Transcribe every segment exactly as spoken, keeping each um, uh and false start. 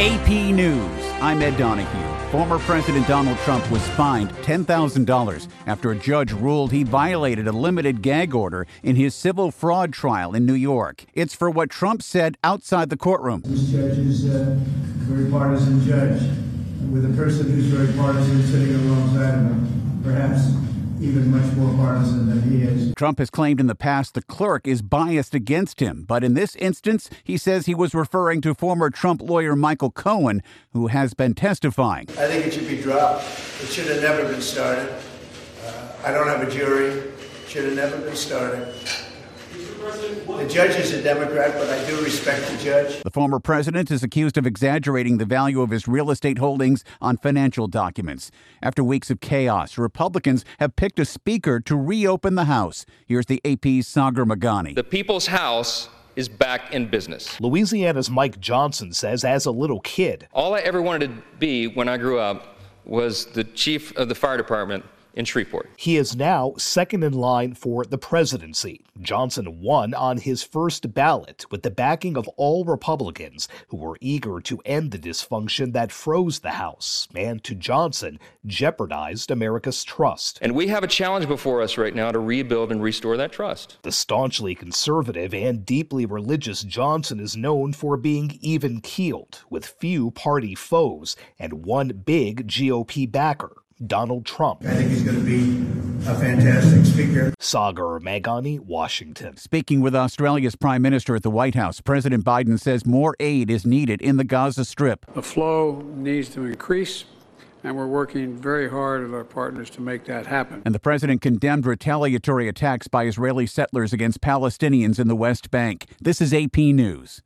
A P News. I'm Ed Donahue. Former President Donald Trump was fined ten thousand dollars after a judge ruled he violated a limited gag order in his civil fraud trial in New York. It's for what Trump said outside the courtroom. This judge is a very partisan judge, with a person who's very partisan sitting alongside of him, perhaps even much more partisan than he is. Trump has claimed in the past the clerk is biased against him, but in this instance, he says he was referring to former Trump lawyer Michael Cohen, who has been testifying. I think it should be dropped. It should have never been started. Uh, I don't have a jury. It should have never been started. The judge is a Democrat, but I do respect the judge. The former president is accused of exaggerating the value of his real estate holdings on financial documents. After weeks of chaos, Republicans have picked a speaker to reopen the House. Here's the A P's Sagar Meghani. The People's House is back in business. Louisiana's Mike Johnson says as a little kid, all I ever wanted to be when I grew up was the chief of the fire department in Shreveport. He is now second in line for the presidency. Johnson won on his first ballot with the backing of all Republicans who were eager to end the dysfunction that froze the House and, to Johnson, jeopardized America's trust. And we have a challenge before us right now to rebuild and restore that trust. The staunchly conservative and deeply religious Johnson is known for being even-keeled with few party foes and one big G O P backer, Donald Trump. I think he's going to be a fantastic speaker. Sagar Meghani, Washington. Speaking with Australia's Prime Minister at the White House, President Biden says more aid is needed in the Gaza Strip. The flow needs to increase, and we're working very hard with our partners to make that happen. And the president condemned retaliatory attacks by Israeli settlers against Palestinians in the West Bank. This is A P News.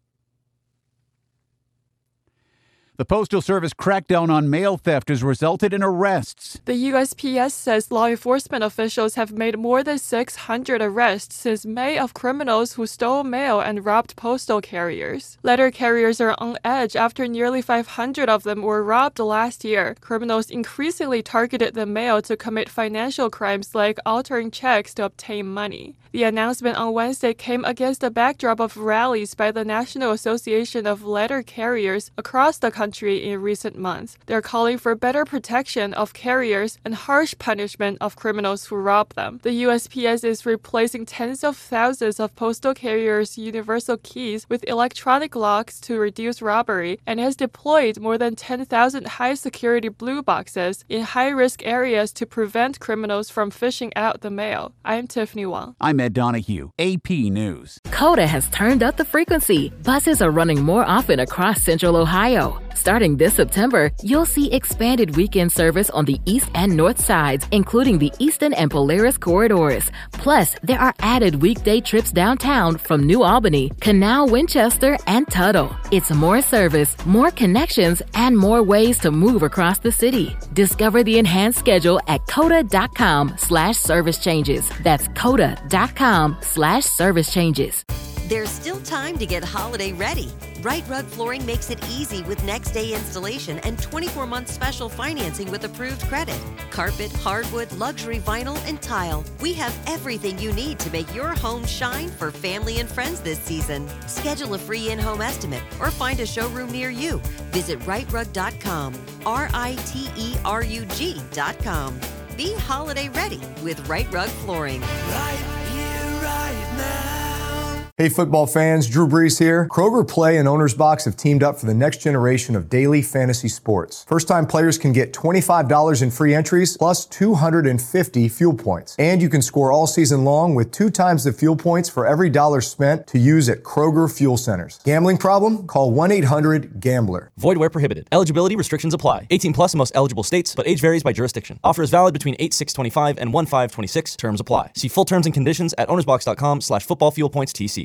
The Postal Service crackdown on mail theft has resulted in arrests. The U S P S says law enforcement officials have made more than six hundred arrests since May of criminals who stole mail and robbed postal carriers. Letter carriers are on edge after nearly five hundred of them were robbed last year. Criminals increasingly targeted the mail to commit financial crimes like altering checks to obtain money. The announcement on Wednesday came against a backdrop of rallies by the National Association of Letter Carriers across the country in recent months. They're calling for better protection of carriers and harsh punishment of criminals who rob them. The U S P S is replacing tens of thousands of postal carriers' universal keys with electronic locks to reduce robbery and has deployed more than ten thousand high-security blue boxes in high-risk areas to prevent criminals from fishing out the mail. I'm Tiffany Wang. I'm Ed Donahue, A P News. Coda has turned up the frequency. Buses are running more often across Central Ohio. Starting this September, you'll see expanded weekend service on the east and north sides, including the Eastern and Polaris corridors. Plus, there are added weekday trips downtown from New Albany, Canal, Winchester, and Tuttle. It's more service, more connections, and more ways to move across the city. Discover the enhanced schedule at coda.com slash service changes. That's coda.com slash service changes. There's still time to get holiday ready. Right Rug Flooring makes it easy with next day installation and twenty-four month special financing with approved credit. Carpet, hardwood, luxury vinyl, and tile. We have everything you need to make your home shine for family and friends this season. Schedule a free in-home estimate or find a showroom near you. Visit right rug dot com, R I T E R U G dot com. Be holiday ready with Right Rug Flooring. Right here, right now. Hey football fans, Drew Brees here. Kroger Play and Owner's Box have teamed up for the next generation of daily fantasy sports. First-time players can get twenty-five dollars in free entries plus two hundred fifty fuel points. And you can score all season long with two times the fuel points for every dollar spent to use at Kroger Fuel Centers. Gambling problem? Call one eight hundred gambler. Void where prohibited. Eligibility restrictions apply. eighteen plus in most eligible states, but age varies by jurisdiction. Offer is valid between eight six twenty-five and one five twenty-six. Terms apply. See full terms and conditions at ownersbox dot com slash football fuel points T C.